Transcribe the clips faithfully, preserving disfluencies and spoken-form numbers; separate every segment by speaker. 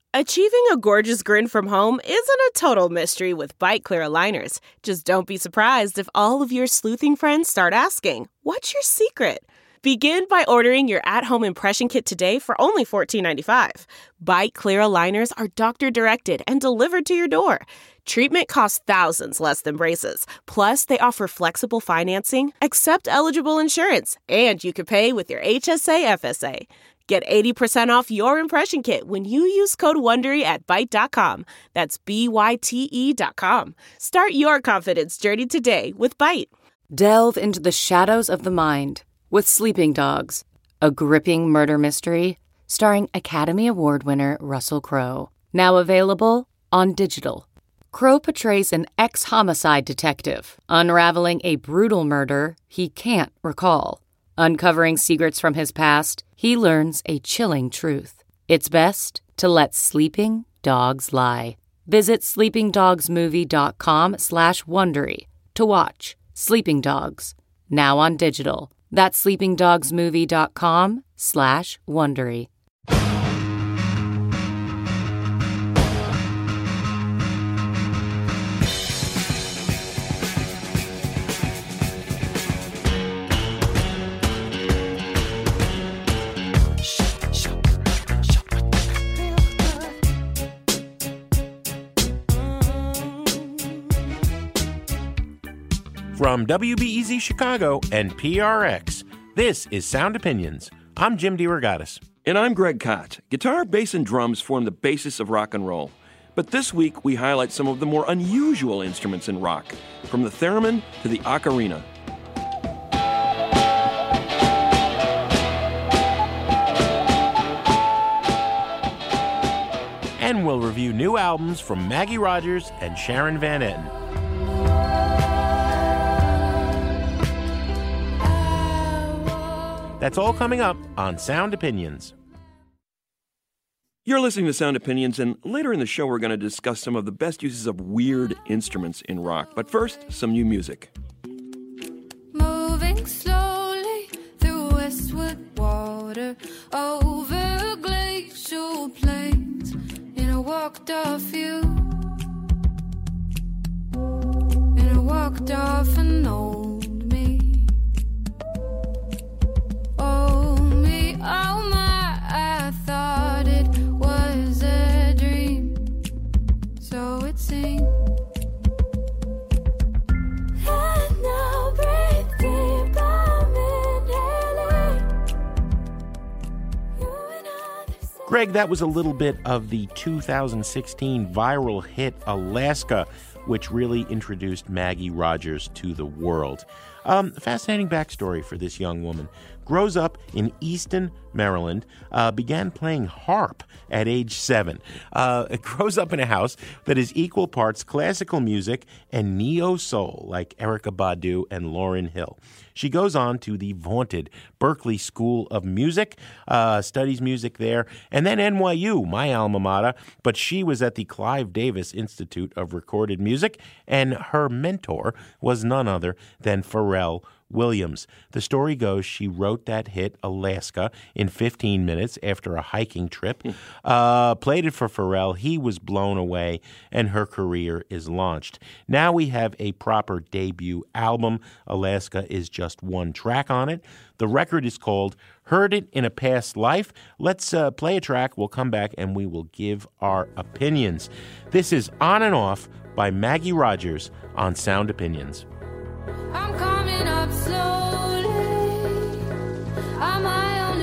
Speaker 1: Achieving a gorgeous grin from home isn't a total mystery with Byte Clear aligners. Just don't be surprised if all of your sleuthing friends start asking, "What's your secret?" Begin by ordering your at-home impression kit today for only fourteen ninety-five. Byte Clear aligners are doctor-directed and delivered to your door. Treatment costs thousands less than braces. Plus, they offer flexible financing, accept eligible insurance, and you can pay with your H S A F S A. Get eighty percent off your impression kit when you use code WONDERY at byte dot com. That's B Y T E dot com. Start your confidence journey today with Byte.
Speaker 2: Delve into the shadows of the mind with Sleeping Dogs, a gripping murder mystery starring Academy Award winner Russell Crowe. Now available on digital. Crowe portrays an ex-homicide detective unraveling a brutal murder he can't recall. Uncovering secrets from his past, he learns a chilling truth. It's best to let sleeping dogs lie. Visit sleepingdogsmovie.com slash Wondery to watch Sleeping Dogs, now on digital. That's sleepingdogsmovie.com slash Wondery.
Speaker 3: From W B E Z Chicago and P R X, this is Sound Opinions. I'm Jim DeRogatis.
Speaker 4: And I'm Greg Kot. Guitar, bass, and drums form the basis of rock and roll. But this week, we highlight some of the more unusual instruments in rock, from the theremin to the ocarina.
Speaker 3: And we'll review new albums from Maggie Rogers and Sharon Van Etten. That's all coming up on Sound Opinions.
Speaker 4: You're listening to Sound Opinions, and later in the show we're going to discuss some of the best uses of weird instruments in rock. But first, some new music.
Speaker 5: Moving slowly through westward water, over glacial plains, in a walked off view, in a walked off an old me. Oh me, oh my, I thought it was a dream, so it seemed. And now breathe deep, I'm inhaling. You and I,
Speaker 3: Greg, that was a little bit of the two thousand sixteen viral hit Alaska, which really introduced Maggie Rogers to the world. Um, fascinating backstory for this young woman. Grows up in Easton, Maryland, uh, began playing harp at age seven. Uh, it grows up in a house that is equal parts classical music and neo-soul, like Erykah Badu and Lauryn Hill. She goes on to the vaunted Berklee School of Music, uh, studies music there, and then N Y U, my alma mater, but she was at the Clive Davis Institute of Recorded Music, and her mentor was none other than Pharrell Williams. The story goes she wrote that hit Alaska in fifteen minutes after a hiking trip, uh, played it for Pharrell. He was blown away, and her career is launched. Now we have a proper debut album. Alaska is just one track on it. The record is called Heard It in a Past Life. Let's uh, play a track. We'll come back and we will give our opinions. This is On and Off by Maggie Rogers on Sound Opinions.
Speaker 5: I'm coming up slowly. I'm high on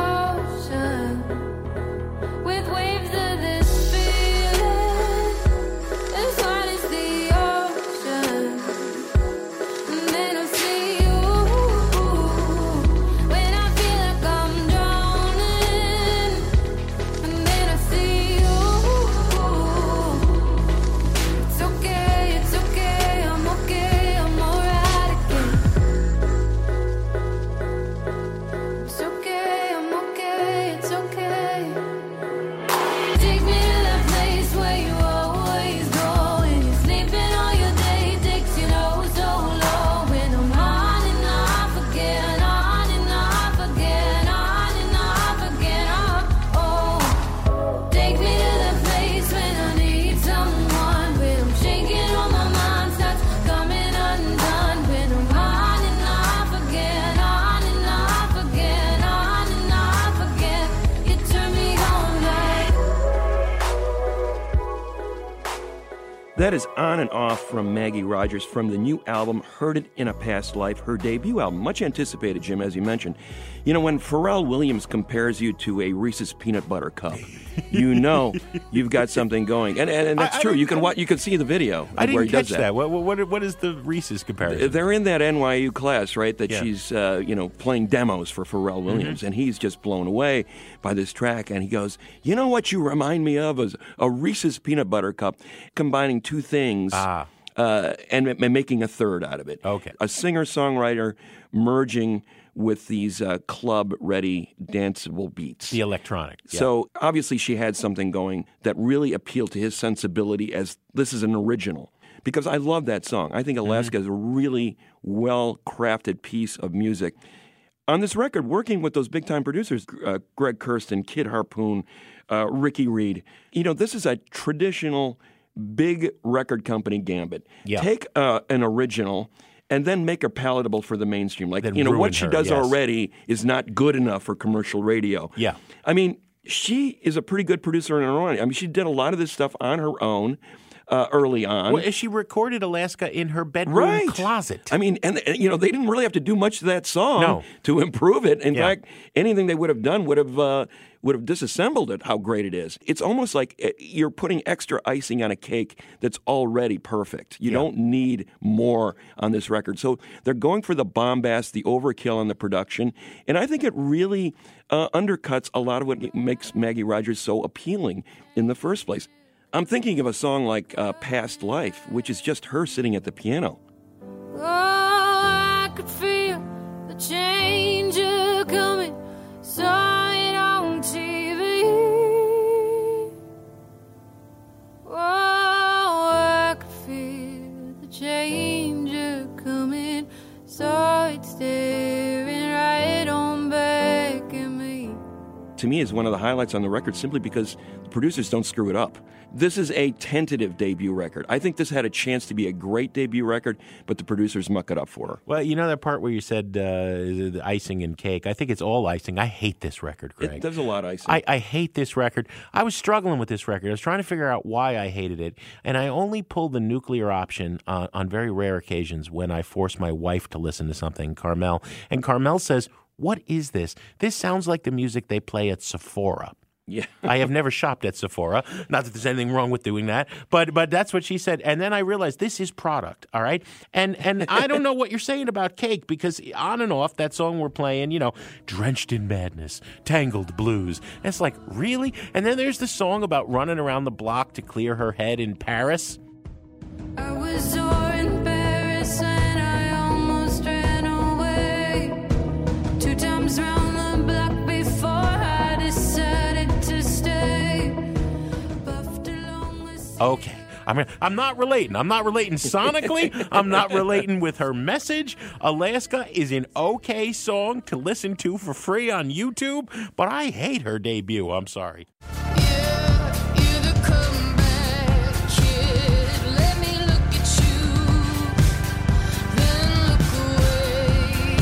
Speaker 5: emotion, with waves of this feeling as wide as the ocean. And then I see you when I feel like I'm drowning. And then I see you. It's okay, it's okay, I'm okay, I'm alright.
Speaker 4: That is On and Off from Maggie Rogers from the new album Heard It in a Past Life, her debut album. Much anticipated, Jim, as you mentioned. You know, when Pharrell Williams compares you to a Reese's peanut butter cup, you know you've got something going. And and, and that's
Speaker 3: I, I
Speaker 4: true. You can
Speaker 3: I,
Speaker 4: watch, you can see the video
Speaker 3: I didn't
Speaker 4: where he
Speaker 3: catch
Speaker 4: does
Speaker 3: that.
Speaker 4: that.
Speaker 3: What, what, what is the Reese's comparison?
Speaker 4: They're in that N Y U class, right, that
Speaker 3: Yeah.
Speaker 4: she's, uh, you know, playing demos for Pharrell Williams,
Speaker 3: Mm-hmm.
Speaker 4: and he's just blown away by this track, and he goes, you know what you remind me of is a Reese's peanut butter cup, combining two things
Speaker 3: Ah.
Speaker 4: uh, and, and making a third out of it.
Speaker 3: Okay.
Speaker 4: A singer-songwriter merging with these uh, club-ready, danceable beats.
Speaker 3: The electronic. Yeah.
Speaker 4: So obviously she had something going that really appealed to his sensibility as this is an original. Because I love that song. I think Alaska is a really well-crafted piece of music. On this record, working with those big-time producers, uh, Greg Kurstin, Kid Harpoon, uh, Ricky Reed, you know, this is a traditional big record company gambit.
Speaker 3: Yeah.
Speaker 4: Take uh, an original and then make her palatable for the mainstream. Like,
Speaker 3: Then
Speaker 4: you know,
Speaker 3: ruin
Speaker 4: what she
Speaker 3: her,
Speaker 4: does
Speaker 3: yes.
Speaker 4: already is not good enough for commercial radio.
Speaker 3: Yeah.
Speaker 4: I mean, she is a pretty good producer in her own. I mean, she did a lot of this stuff on her own uh, early on.
Speaker 3: Well, she recorded Alaska in her bedroom
Speaker 4: Right.
Speaker 3: closet.
Speaker 4: I mean, and, and, you know, they didn't really have to do much to that song
Speaker 3: No.
Speaker 4: to improve it. In
Speaker 3: Yeah.
Speaker 4: fact, anything they would have done would have uh, would have disassembled it. How great it is! It's almost like uh, you're putting extra icing on a cake that's already perfect. You
Speaker 3: Yeah.
Speaker 4: don't need more on this record. So they're going for the bombast, the overkill on the production, and I think it really uh, undercuts a lot of what makes Maggie Rogers so appealing in the first place. I'm thinking of a song like uh, "Past Life," which is just her sitting at the piano.
Speaker 5: Oh, I could feel the change a coming. Saw it on T V. Oh, I could feel the change a coming. Saw it staring right on back at me.
Speaker 4: To me, is one of the highlights on the record simply because the producers don't screw it up. This is a tentative debut record. I think this had a chance to be a great debut record, but the producers muck it up for her.
Speaker 3: Well, you know that part where you said uh, the icing and cake? I think it's all icing. I hate this record, Greg.
Speaker 4: It, there's a lot of icing.
Speaker 3: I, I hate this record. I was struggling with this record. I was trying to figure out why I hated it, and I only pulled the nuclear option on, on very rare occasions when I force my wife to listen to something, Carmel. And Carmel says, "What is this? This sounds like the music they play at Sephora."
Speaker 4: Yeah.
Speaker 3: I have never shopped at Sephora. Not that there's anything wrong with doing that, but but that's what she said. And then I realized this is product, all right? And and I don't know what you're saying about Cake, because On and Off, that song we're playing, you know, drenched in madness, tangled blues. And it's like, really? And then there's the song about running around the block to clear her head in Paris.
Speaker 5: I was sore in Paris and I almost ran away. Two times round the block before I decided to stay. Puffed along with
Speaker 3: Okay. I mean, I'm not relating. I'm not relating sonically. I'm not relating with her message. Alaska is an okay song to listen to for free on YouTube, but I hate her debut. I'm sorry.
Speaker 5: yeah, you're the comeback kid. Let me look at you, then look away.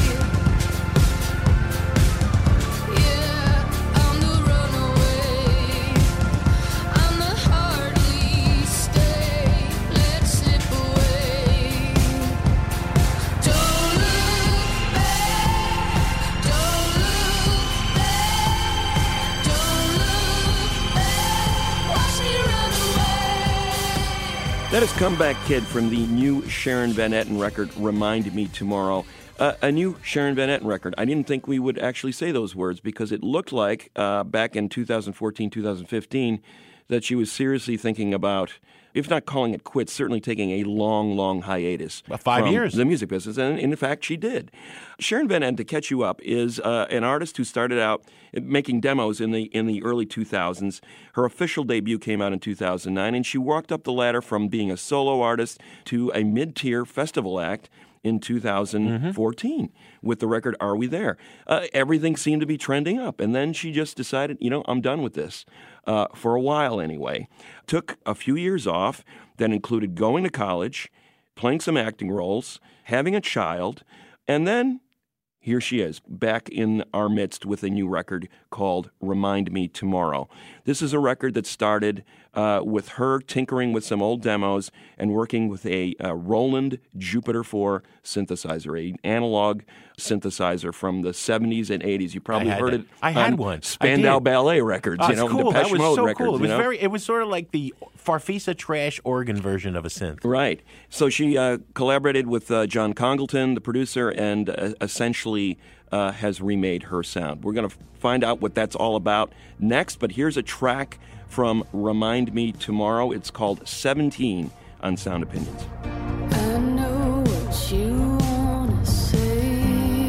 Speaker 5: Yeah, I'm the runaway. I'm the hardly stay. Let's slip away. Don't look back. Don't look back. Don't look back. Watch me run away.
Speaker 4: That is Comeback Kid from the new Sharon Van Etten record, Remind Me Tomorrow. Uh, a new Sharon Van Etten record. I didn't think we would actually say those words because it looked like uh, back in two thousand fourteen, two thousand fifteen that she was seriously thinking about, if not calling it quits, certainly taking a long, long hiatus.
Speaker 3: About five
Speaker 4: from
Speaker 3: years.
Speaker 4: The music business, and in fact, she did. Sharon Van Etten, to catch you up, is uh, an artist who started out making demos in the in the early two thousands. Her official debut came out in two thousand nine, and she walked up the ladder from being a solo artist to a mid-tier festival act in two thousand fourteen
Speaker 3: Mm-hmm.
Speaker 4: with the record Are We There? Uh, everything seemed to be trending up, and then she just decided, you know, I'm done with this, uh, for a while anyway. Took a few years off that included going to college, playing some acting roles, having a child, and then here she is, back in our midst with a new record called Remind Me Tomorrow. This is a record that started uh, with her tinkering with some old demos and working with a, a Roland Jupiter four synthesizer, an analog synthesizer from the seventies and eighties. You probably heard
Speaker 3: it.
Speaker 4: it
Speaker 3: I had
Speaker 4: on
Speaker 3: one.
Speaker 4: Spandau Ballet records,
Speaker 3: Oh,
Speaker 4: you
Speaker 3: it's
Speaker 4: know,
Speaker 3: cool.
Speaker 4: Depeche
Speaker 3: That was
Speaker 4: Mode
Speaker 3: so
Speaker 4: records.
Speaker 3: cool. It was
Speaker 4: you know?
Speaker 3: very. It was sort of like the Farfisa trash organ version of a synth.
Speaker 4: Right. So she uh, collaborated with uh, John Congleton, the producer, and uh, essentially uh, has remade her sound. We're going to find out what that's all about next, but here's a track from Remind Me Tomorrow. It's called seventeen on Sound Opinions.
Speaker 5: I know what you wanna say.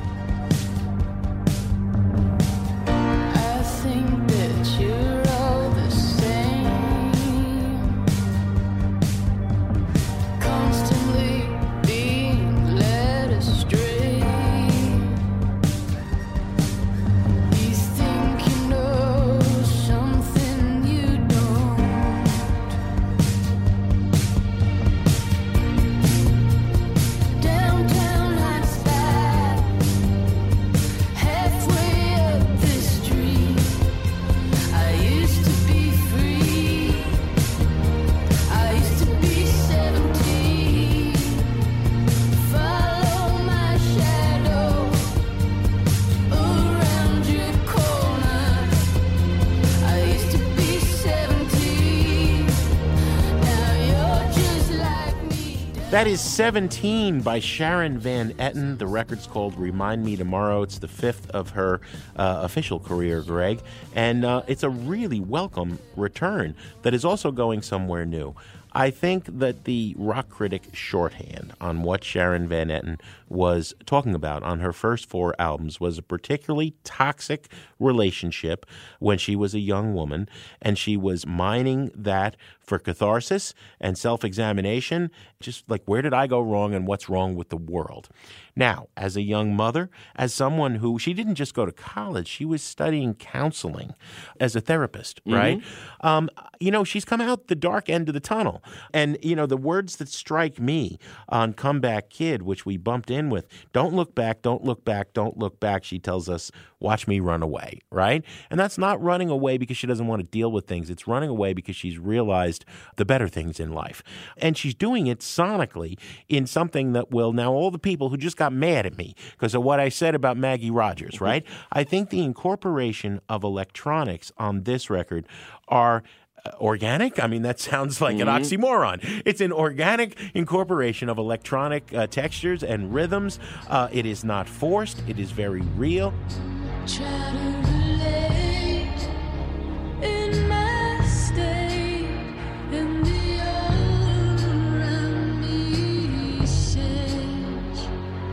Speaker 5: I think that you're all the same, constantly being led astray. You think you know something you don't. Downtown lights back, halfway up the street. I used to be free. I used to be seventeen. Follow my shadow around your corner. I used to be seventeen. Now you're just like me.
Speaker 3: That is seventeen by Sharon Van Etten. The record's called Remind Me Tomorrow. It's the fifth of her uh, official career, Greg. And uh, it's a really welcome return that is also going somewhere new. I think that the rock critic shorthand on what Sharon Van Etten was talking about on her first four albums was a particularly toxic relationship when she was a young woman, and she was mining that for catharsis and self-examination, just like, where did I go wrong and what's wrong with the world? Now, as a young mother, as someone who, she didn't just go to college, she was studying counseling as a therapist, right? Um, you know, she's come out the dark end of the tunnel. And, you know, the words that strike me on Comeback Kid, which we bumped in with, don't look back, don't look back, don't look back, she tells us, watch me run away, right? And that's not running away because she doesn't want to deal with things. It's running away because she's realized the better things in life. And she's doing it sonically in something that will, now all the people who just got mad at me because of what I said about Maggie Rogers, right? I think the incorporation of electronics on this record are Uh, organic? I mean, that sounds like an oxymoron. It's an organic incorporation of electronic uh, textures and rhythms. Uh, it is not forced. It is very real.
Speaker 5: Try to relate in my state, and the all around me says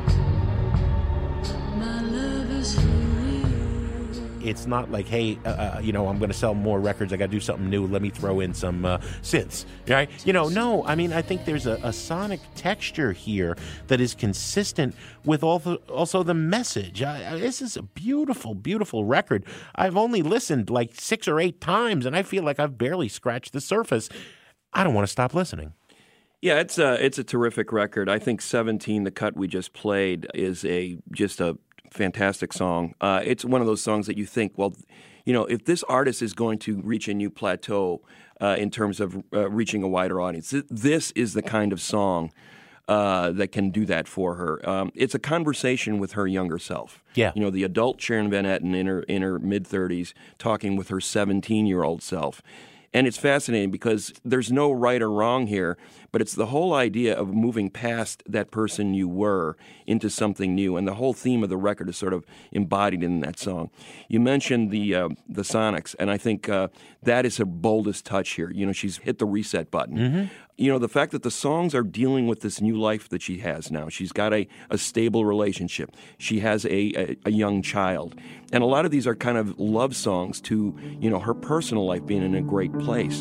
Speaker 5: my love is for real.
Speaker 3: It's not like, hey, uh, uh, you know, I'm going to sell more records. I got to do something new. Let me throw in some uh, synths, right? You know, no. I mean, I think there's a, a sonic texture here that is consistent with all the, also the message. I, I, this is a beautiful, beautiful record. I've only listened like six or eight times, and I feel like I've barely scratched the surface. I don't want to stop listening.
Speaker 4: Yeah, it's a, it's a terrific record. I think seventeen, the cut we just played, is a just a fantastic song. Uh, it's one of those songs that you think, well, you know, if this artist is going to reach a new plateau uh, in terms of uh, reaching a wider audience, th- this is the kind of song uh, that can do that for her. Um, it's a conversation with her younger self.
Speaker 3: Yeah.
Speaker 4: You know, the adult Sharon Van Etten in her, in her mid-thirties talking with her seventeen-year-old self. And it's fascinating because there's no right or wrong here, but it's the whole idea of moving past that person you were into something new. And the whole theme of the record is sort of embodied in that song. You mentioned the uh, the Sonics, and I think uh, that is her boldest touch here. You know, she's hit the reset button. Mm-hmm. You know, the fact that the songs are dealing with this new life that she has now. She's got a, a stable relationship. She has a, a, a young child. And a lot of these are kind of love songs to, you know, her personal life being in a great place.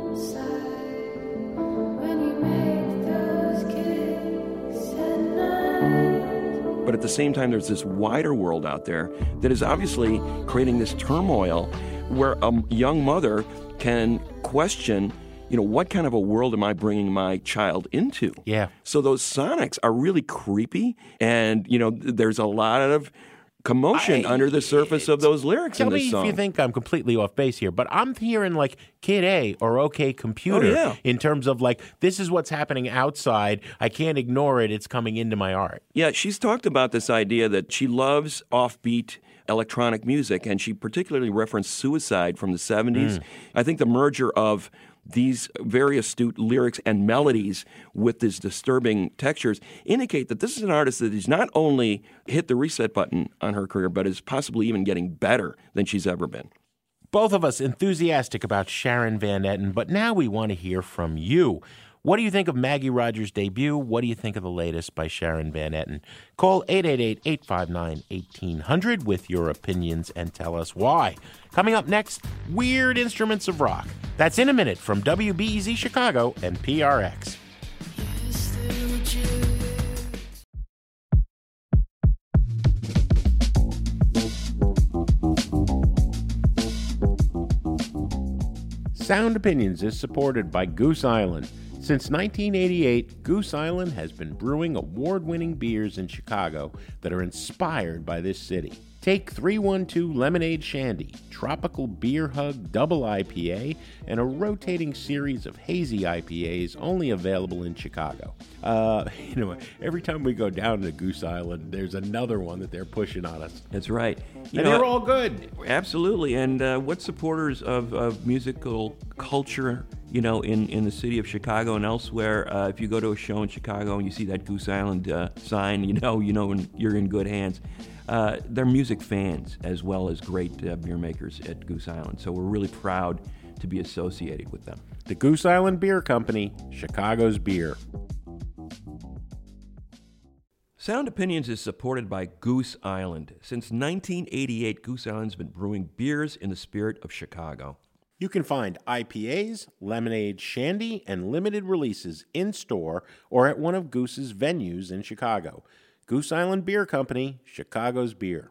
Speaker 5: When you make those kicks at night.
Speaker 4: same time, there's this wider world out there that is obviously creating this turmoil where a young mother can question, you know, what kind of a world am I bringing my child into?
Speaker 3: Yeah.
Speaker 4: So those sonics are really creepy, and, you know, there's a lot of commotion
Speaker 3: I-
Speaker 4: under the surface of those lyrics
Speaker 3: Tell
Speaker 4: in this
Speaker 3: me
Speaker 4: song.
Speaker 3: if you think I'm completely off base here, but I'm hearing like Kid A or OK Computer
Speaker 4: Oh, yeah.
Speaker 3: in terms of like, this is what's happening outside. I can't ignore it. It's coming into my art.
Speaker 4: Yeah, she's talked about this idea that she loves offbeat electronic music, and she particularly referenced Suicide from the seventies. I think the merger of these very astute lyrics and melodies with these disturbing textures indicate that this is an artist that has not only hit the reset button on her career, but is possibly even getting better than she's ever been.
Speaker 3: Both of us enthusiastic about Sharon Van Etten, but now we want to hear from you. What do you think of Maggie Rogers' debut? What do you think of the latest by Sharon Van Etten? Call eight eight eight, eight five nine, one eight hundred with your opinions and tell us why. Coming up next, Weird Instruments of Rock. That's in a minute from W B E Z Chicago and P R X. Sound Opinions is supported by Goose Island. Since nineteen eighty-eight, Goose Island has been brewing award-winning beers in Chicago that are inspired by this city. Take three one two Lemonade Shandy, Tropical Beer Hug Double I P A, and a rotating series of hazy I P As only available in Chicago. Uh, you know, every time we go down to Goose Island, there's another one that they're pushing on us.
Speaker 4: That's right. You
Speaker 3: And
Speaker 4: know,
Speaker 3: they're all good.
Speaker 4: Absolutely. And uh, what supporters of, of musical culture, you know, in, in the city of Chicago and elsewhere, uh, if you go to a show in Chicago and you see that Goose Island uh, sign, you know, you know you're in good hands. Uh, they're music fans as well as great uh, beer makers at Goose Island. So we're really proud to be associated with them.
Speaker 3: The Goose Island Beer Company, Chicago's beer.
Speaker 4: Sound Opinions is supported by Goose Island. Since nineteen eighty-eight, Goose Island's been brewing beers in the spirit of Chicago.
Speaker 3: You can find I P As, lemonade, shandy, and limited releases in-store or at one of Goose's venues in Chicago. Goose Island Beer Company, Chicago's beer.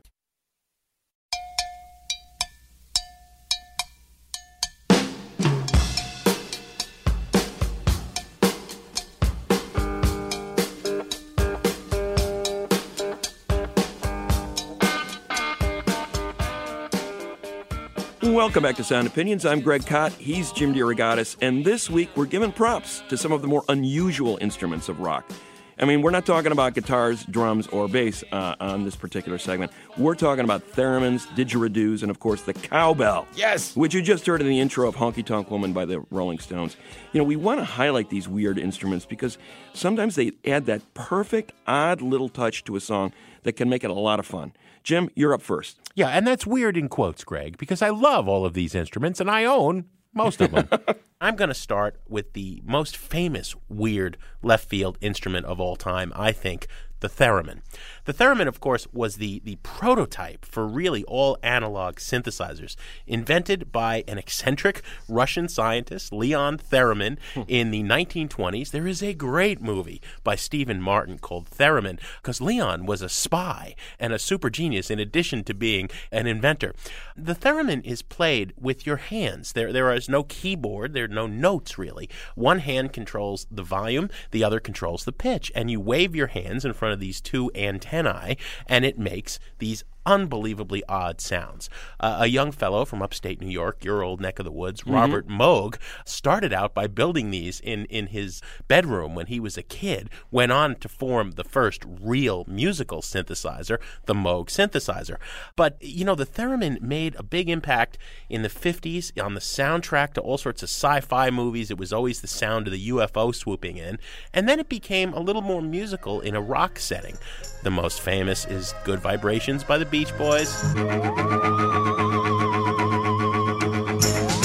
Speaker 4: Welcome back to Sound Opinions. I'm Greg Kot. He's Jim DeRogatis. And this week, we're giving props to some of the more unusual instruments of rock. I mean, we're not talking about guitars, drums, or bass uh, on this particular segment. We're talking about theremins, didgeridoos, and, of course, the cowbell.
Speaker 3: Yes!
Speaker 4: Which you just heard in the intro of Honky Tonk Woman by the Rolling Stones. You know, we want to highlight these weird instruments because sometimes they add that perfect, odd little touch to a song that can make it a lot of fun. Jim, you're up first.
Speaker 3: Yeah, and that's weird in quotes, Greg, because I love all of these instruments, and I own most of them. I'm going to start with the most famous weird left field instrument of all time, I think, the theremin. The theremin, of course, was the, the prototype for really all analog synthesizers, invented by an eccentric Russian scientist, Leon Theremin, in the nineteen twenties. There is a great movie by Stephen Martin called Theremin, because Leon was a spy and a super genius in addition to being an inventor. The theremin is played with your hands. There, there is no keyboard. There are no notes, really. One hand controls the volume. The other controls the pitch. And you wave your hands in front of these two antennae, and it makes these unbelievably odd sounds. Uh, a young fellow from upstate New York, your old neck of the woods, mm-hmm. Robert Moog, started out by building these in, in his bedroom when he was a kid, went on to form the first real musical synthesizer, the Moog synthesizer. But, you know, the theremin made a big impact in the fifties on the soundtrack to all sorts of sci-fi movies. It was always the sound of the U F O swooping in. And then it became a little more musical in a rock setting. The most famous is Good Vibrations by the Beach Boys.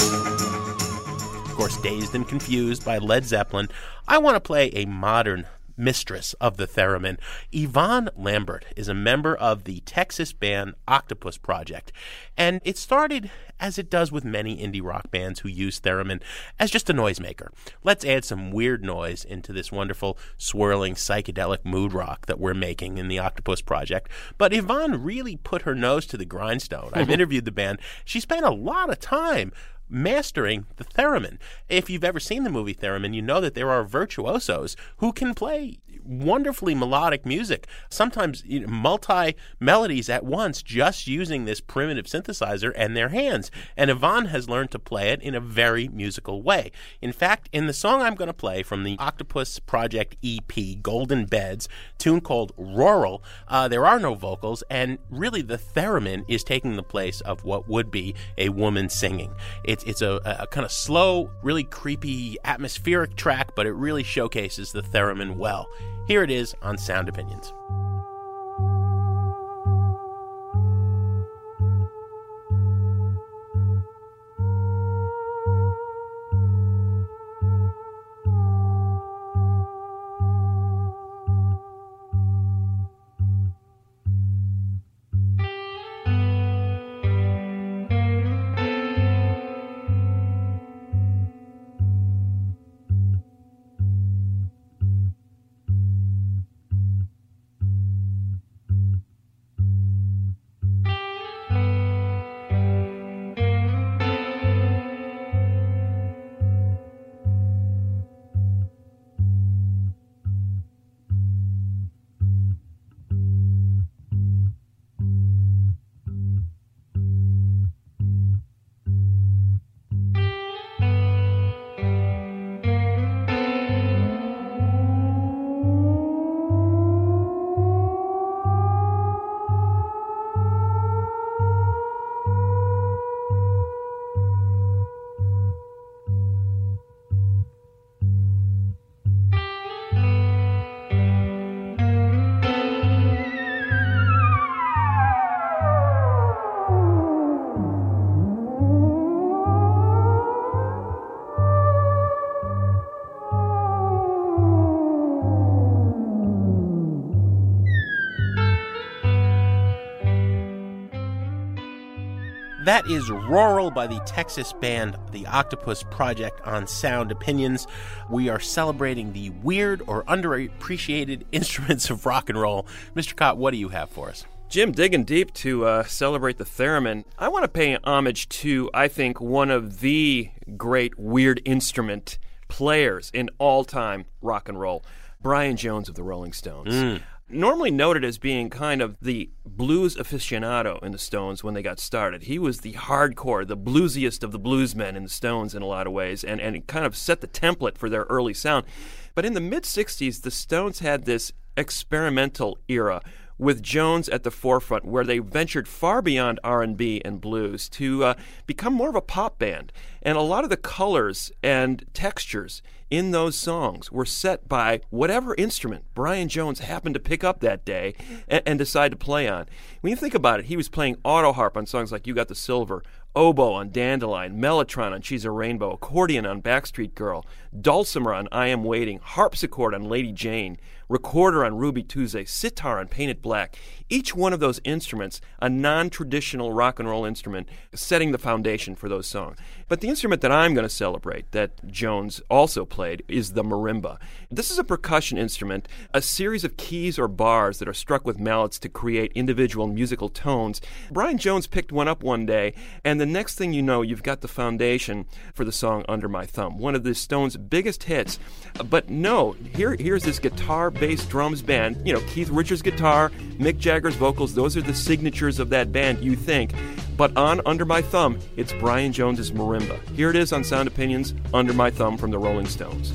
Speaker 3: Of course, Dazed and Confused by Led Zeppelin. I want to play a modern mistress of the theremin. Yvonne Lambert is a member of the Texas band Octopus Project, and it started, as it does with many indie rock bands who use theremin, as just a noisemaker. Let's add some weird noise into this wonderful, swirling, psychedelic mood rock that we're making in the Octopus Project. But Yvonne really put her nose to the grindstone. I've interviewed the band. She spent a lot of time mastering the theremin. If you've ever seen the movie Theremin, you know that there are virtuosos who can play wonderfully melodic music, sometimes you know, multi-melodies at once, just using this primitive synthesizer and their hands. And Yvonne has learned to play it in a very musical way. In fact, in the song I'm going to play from the Octopus Project E P, Golden Beds, tune called Rural, uh, there are no vocals, and really the theremin is taking the place of what would be a woman singing. It's, it's a, a kind of slow, really creepy, atmospheric track, but it really showcases the theremin well. Here it is on Sound Opinions. That is Rural by the Texas band The Octopus Project on Sound Opinions. We are celebrating the weird or underappreciated instruments of rock and roll. Mister Cott, what do you have for us?
Speaker 4: Jim, digging deep to uh, celebrate the theremin, I want to pay homage to, I think, one of the great weird instrument players in all-time rock and roll, Brian Jones of the Rolling Stones. Mm. Normally noted as being kind of the blues aficionado in the Stones when they got started. He was the hardcore, the bluesiest of the bluesmen in the Stones in a lot of ways, and, and it kind of set the template for their early sound. But in the mid-sixties, the Stones had this experimental era with Jones at the forefront, where they ventured far beyond R and B and blues to uh, become more of a pop band. And a lot of the colors and textures in those songs were set by whatever instrument Brian Jones happened to pick up that day and, and decide to play on. When you think about it, he was playing auto harp on songs like You Got the Silver, oboe on Dandelion, mellotron on She's a Rainbow, accordion on Backstreet Girl, dulcimer on I Am Waiting, harpsichord on Lady Jane, recorder on Ruby Tuesday, sitar on Painted Black. Each one of those instruments, a non-traditional rock and roll instrument, setting the foundation for those songs. But the instrument that I'm going to celebrate, that Jones also played, is the marimba. This is a percussion instrument, a series of keys or bars that are struck with mallets to create individual musical tones. Brian Jones picked one up one day, and the next thing you know, you've got the foundation for the song Under My Thumb, one of the Stones' biggest hits. But no, here, here's this guitar, bass, drums band. You know, Keith Richards' guitar, Mick Jagger's vocals, those are the signatures of that band, you think. But on Under My Thumb, it's Brian Jones's marimba. Here it is on Sound Opinions, Under My Thumb from the Rolling Stones.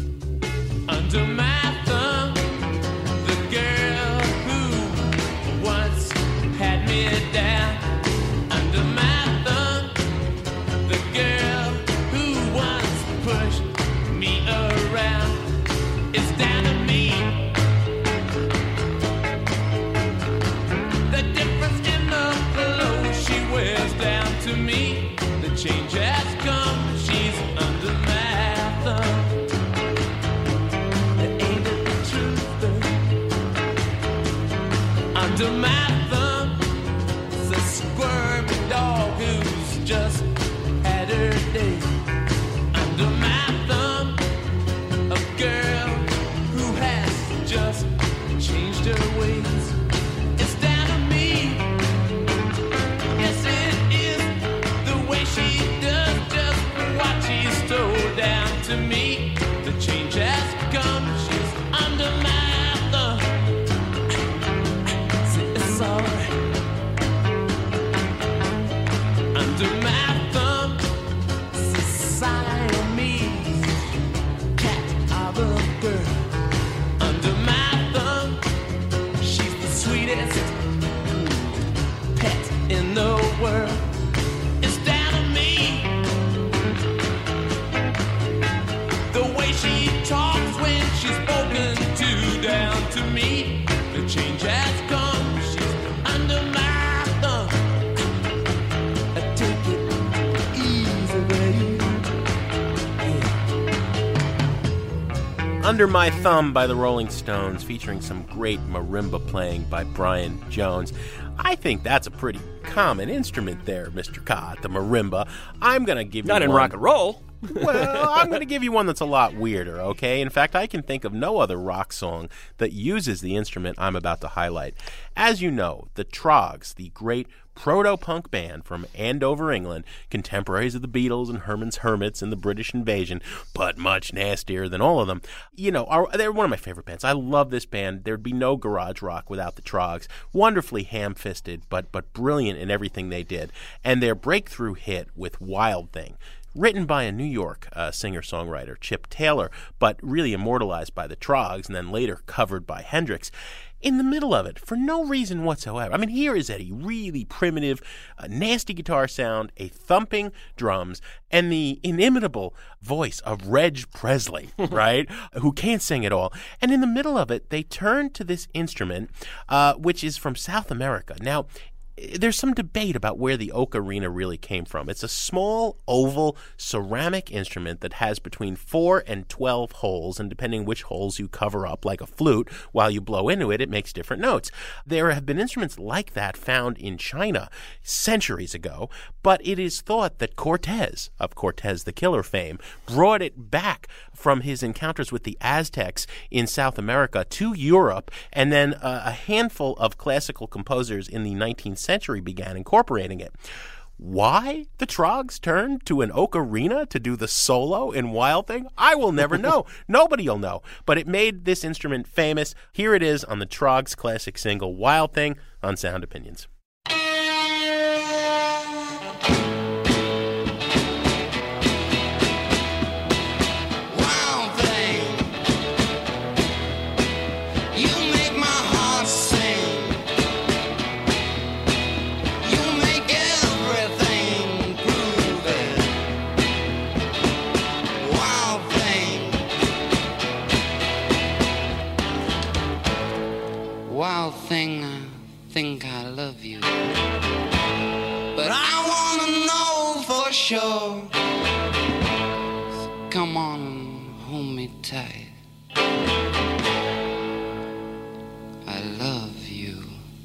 Speaker 6: Under my thumb, the girl who once had me down. Under my thumb, the girl who once pushed me around. It's down to me. The difference in the clothes she wears down to me. The change has come, she's under my thumb. Ain't it the truth? Under my thumb is a squirming dog who's just had her day. Under my thumb, a girl who has just changed her ways. It's down to me. Yes, it is the way she does just what she's told. Down to me, the change has come. She's under my thumb. See, it's alright. Under my thumb, it's a Siamese cat of a girl. Under my thumb, she's the sweetest pet in the world. It's down to me. The way she talks when she's spoken to. Down to me, the change has come. She's under my thumb. I take it easy, baby.
Speaker 3: Under My Thumb by the Rolling Stones, featuring some great marimba playing by Brian Jones. I think that's a pretty common instrument there, Mister Cott, the marimba. I'm going to give you
Speaker 4: Not in
Speaker 3: one.
Speaker 4: rock and roll.
Speaker 3: Well, I'm going to give you one that's a lot weirder, okay? In fact, I can think of no other rock song that uses the instrument I'm about to highlight. As you know, the Troggs, the great proto-punk band from Andover, England, contemporaries of the Beatles and Herman's Hermits and the British Invasion, but much nastier than all of them, you know, are, they're one of my favorite bands. I love this band. There'd be no garage rock without the Troggs. Wonderfully ham-fisted, but, but brilliant in everything they did. And their breakthrough hit with Wild Thing, written by a New York uh, singer-songwriter, Chip Taylor, but really immortalized by the Troggs and then later covered by Hendrix. In the middle of it, for no reason whatsoever. I mean, here is a really primitive, uh, nasty guitar sound, a thumping drums, and the inimitable voice of Reg Presley, right, who can't sing at all. And in the middle of it, they turn to this instrument, uh, which is from South America. Now, there's some debate about where the ocarina really came from. It's a small, oval, ceramic instrument that has between four and twelve holes, and depending which holes you cover up like a flute, while you blow into it, it makes different notes. There have been instruments like that found in China centuries ago, but it is thought that Cortez, of Cortez the Killer fame, brought it back from his encounters with the Aztecs in South America to Europe, and then uh, a handful of classical composers in the nineteenth century began incorporating it. Why the Troggs turned to an ocarina to do the solo in Wild Thing, I will never know. Nobody will know. But it made this instrument famous. Here it is on the Troggs' classic single Wild Thing on Sound Opinions.
Speaker 7: Wild thing, I think I love you, but I wanna know for sure. So come on and hold me tight. I love you.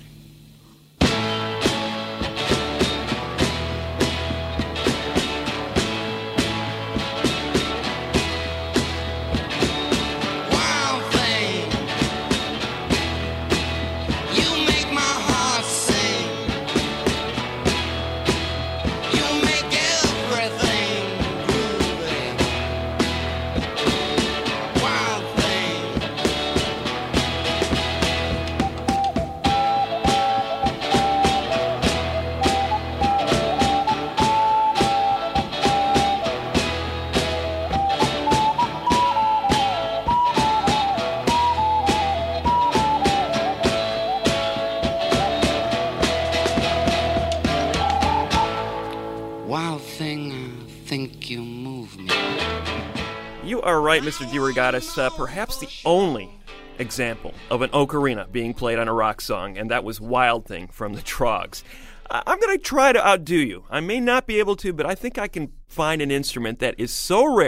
Speaker 7: Wild thing, I think you move me.
Speaker 4: You are right, Mister DeRogatis. Uh, perhaps the only example of an ocarina being played on a rock song, and that was Wild Thing from the Troggs. Uh, I'm going to try to outdo you. I may not be able to, but I think I can find an instrument that is so rare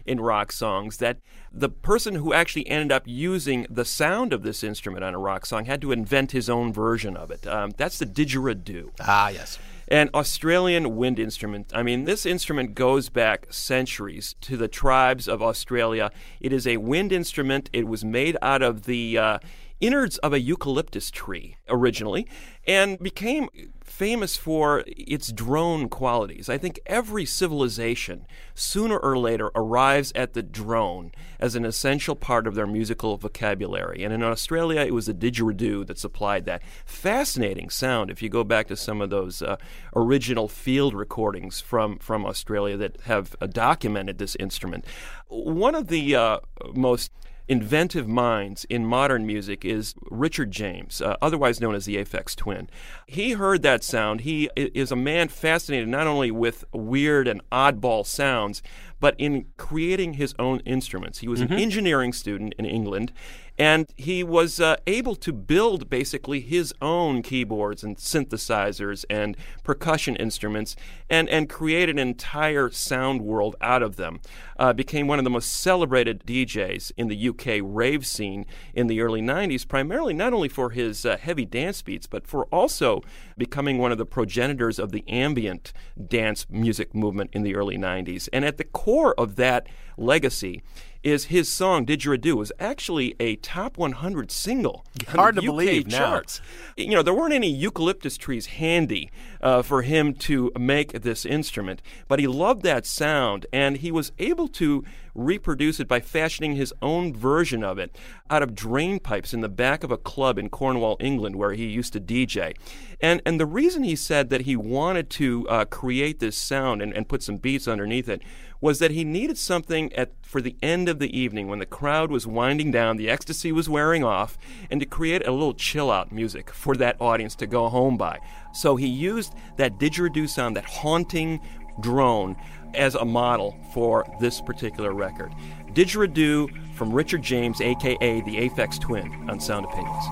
Speaker 4: in rock songs that the person who actually ended up using the sound of this instrument on a rock song had to invent his own version of it. Um, that's the didgeridoo.
Speaker 8: Ah, yes.
Speaker 4: An Australian wind instrument. I mean, this instrument goes back centuries to the tribes of Australia. It is a wind instrument. It was made out of the uh, innards of a eucalyptus tree originally and became famous for its drone qualities. I think every civilization, sooner or later, arrives at the drone as an essential part of their musical vocabulary. And in Australia, it was the didgeridoo that supplied that fascinating sound. If you go back to some of those uh, original field recordings from, from Australia that have uh, documented this instrument, one of the uh, most inventive minds in modern music is Richard James, uh, otherwise known as the Aphex Twin. He heard that sound. He is a man fascinated not only with weird and oddball sounds, but in creating his own instruments. He was mm-hmm. an engineering student in England, and he was uh, able to build basically his own keyboards and synthesizers and percussion instruments and, and create an entire sound world out of them. Uh, became one of the most celebrated D Js in the U K rave scene in the early nineties, primarily not only for his uh, heavy dance beats, but for also becoming one of the progenitors of the ambient dance music movement in the early nineties. And at the core of that legacy is his song Didgeridoo was actually a top one hundred single.
Speaker 8: Hard to
Speaker 4: U K
Speaker 8: believe
Speaker 4: charts.
Speaker 8: now.
Speaker 4: You know, there weren't any eucalyptus trees handy uh, for him to make this instrument, but he loved that sound, and he was able to reproduce it by fashioning his own version of it out of drain pipes in the back of a club in Cornwall, England, where he used to D J. And and the reason he said that he wanted to uh, create this sound and, and put some beats underneath it was that he needed something at for the end of the evening when the crowd was winding down, the ecstasy was wearing off, and to create a little chill-out music for that audience to go home by. So he used that didgeridoo sound, that haunting drone, as a model for this particular record. Didgeridoo from Richard James, a k a the Aphex Twin, on Sound Opinions.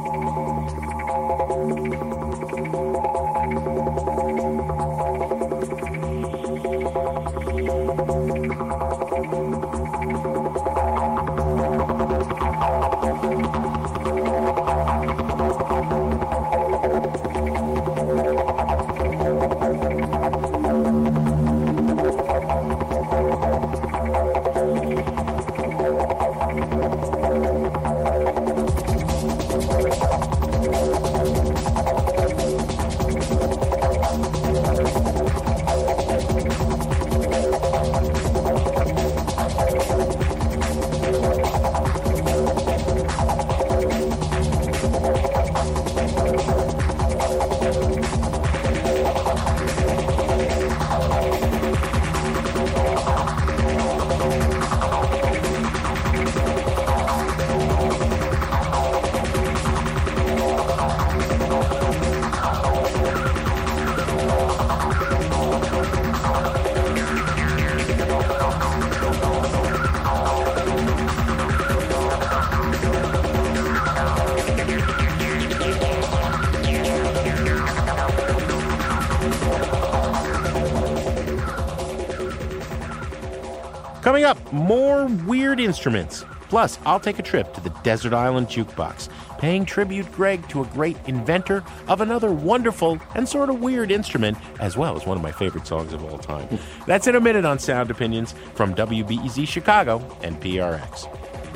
Speaker 3: Coming up, more weird instruments. Plus, I'll take a trip to the Desert Island Jukebox, paying tribute, Greg, to a great inventor of another wonderful and sort of weird instrument, as well as one of my favorite songs of all time. That's in a minute on Sound Opinions from W B E Z Chicago and P R X.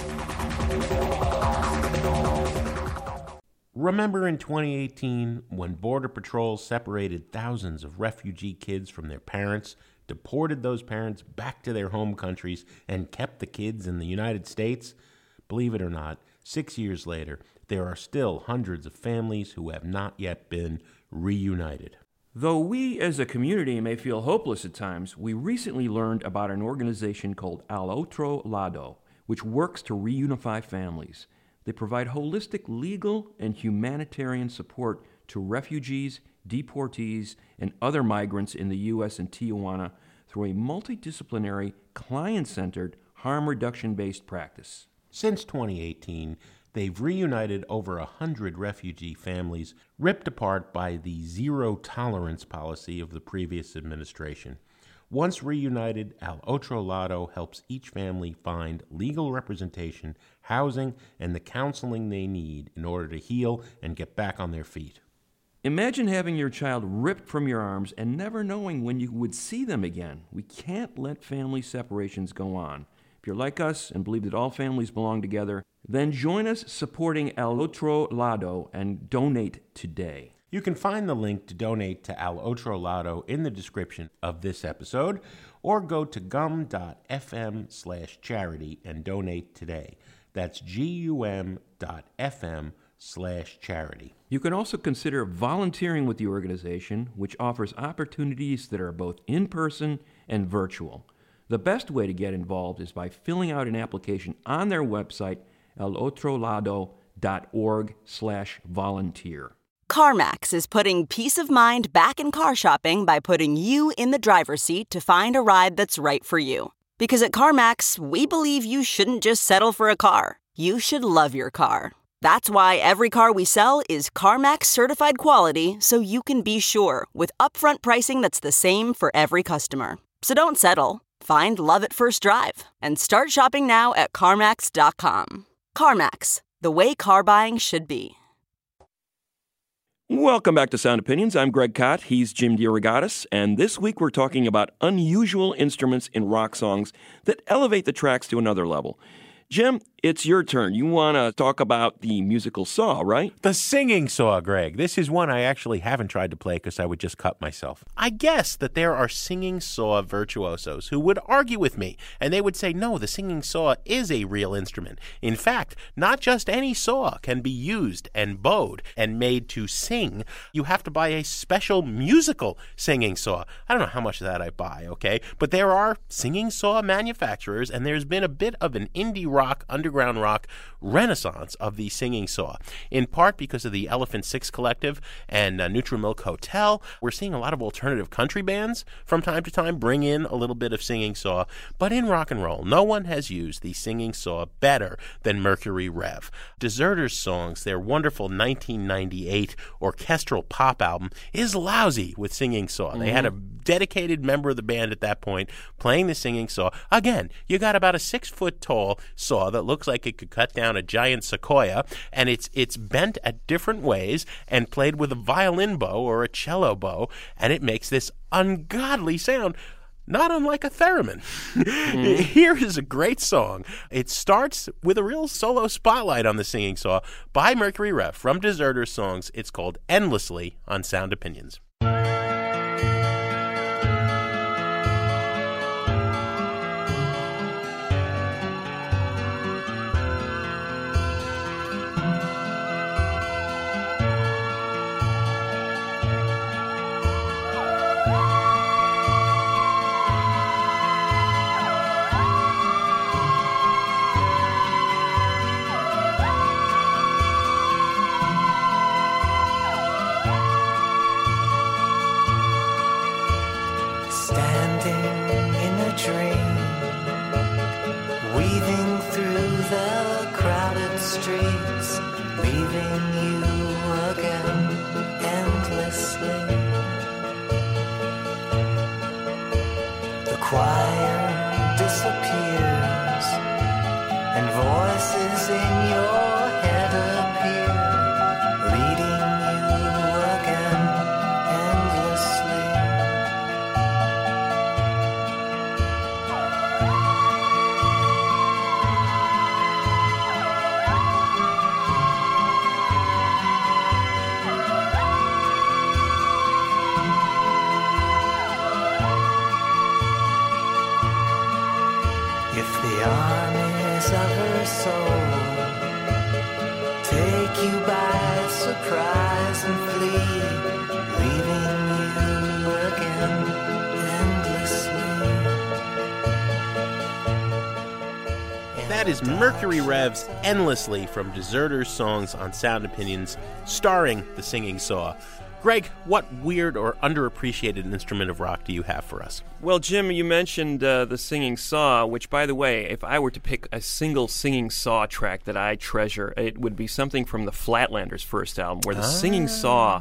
Speaker 3: Remember in twenty eighteen when Border Patrol separated thousands of refugee kids from their parents, deported those parents back to their home countries, and kept the kids in the United States? Believe it or not, six years later, there are still hundreds of families who have not yet been reunited.
Speaker 4: Though we as a community may feel hopeless at times, we recently learned about an organization called Al Otro Lado, which works to reunify families. They provide holistic legal and humanitarian support to refugees, deportees, and other migrants in the U S and Tijuana through a multidisciplinary, client-centered, harm reduction-based practice.
Speaker 3: Since twenty eighteen, they've reunited over a hundred refugee families ripped apart by the zero-tolerance policy of the previous administration. Once reunited, Al Otro Lado helps each family find legal representation, housing, and the counseling they need in order to heal and get back on their feet.
Speaker 4: Imagine having your child ripped from your arms and never knowing when you would see them again. We can't let family separations go on. If you're like us and believe that all families belong together, then join us supporting Al Otro Lado and donate today.
Speaker 3: You can find the link to donate to Al Otro Lado in the description of this episode, or go to gum.fm slash charity and donate today. That's gum.fm slash charity.
Speaker 4: You can also consider volunteering with the organization, which offers opportunities that are both in-person and virtual. The best way to get involved is by filling out an application on their website, alotrolado.org slash volunteer.
Speaker 8: CarMax is putting peace of mind back in car shopping by putting you in the driver's seat to find a ride that's right for you. Because at CarMax, we believe you shouldn't just settle for a car. You should love your car. That's why every car we sell is CarMax certified quality, so you can be sure with upfront pricing that's the same for every customer. So don't settle. Find love at first drive and start shopping now at CarMax dot com. CarMax, the way car buying should be.
Speaker 4: Welcome back to Sound Opinions. I'm Greg Kot. He's Jim DeRogatis. And this week we're talking about unusual instruments in rock songs that elevate the tracks to another level. Jim, it's your turn. You want to talk about the musical saw, right?
Speaker 3: The singing saw, Greg. This is one I actually haven't tried to play because I would just cut myself. I guess that there are singing saw virtuosos who would argue with me, and they would say, no, the singing saw is a real instrument. In fact, not just any saw can be used and bowed and made to sing. You have to buy a special musical singing saw. I don't know how much of that I buy, okay? But there are singing saw manufacturers, and there's been a bit of an indie rock, underground rock renaissance of the singing saw, in part because of the Elephant Six Collective and uh, Nutrimilk Hotel. We're seeing a lot of alternative country bands from time to time bring in a little bit of singing saw, but in rock and roll, no one has used the singing saw better than Mercury Rev. Deserters Songs, their wonderful nineteen ninety-eight orchestral pop album, is lousy with singing saw. Mm-hmm. They had a dedicated member of the band at that point playing the singing saw. Again, you got about a six-foot-tall saw that looks like it could cut down a giant sequoia, and it's it's bent at different ways and played with a violin bow or a cello bow, and it makes this ungodly sound, not unlike a theremin. Mm. Here is a great song. It starts with a real solo spotlight on the singing saw by Mercury Rev from Deserters Songs. It's called Endlessly on Sound Opinions.
Speaker 9: Choir disappears and voices in your head appear, leading you again endlessly. If the armies of her soul take you by surprise and flee, leaving you again endlessly.
Speaker 3: That is Mercury Rev's Endlessly from Deserters Songs on Sound Opinions, starring the singing saw. Greg, what weird or underappreciated instrument of rock do you have for us?
Speaker 4: Well, Jim, you mentioned uh, the singing saw, which, by the way, if I were to pick a single singing saw track that I treasure, it would be something from the Flatlanders' first album, where the ah. singing saw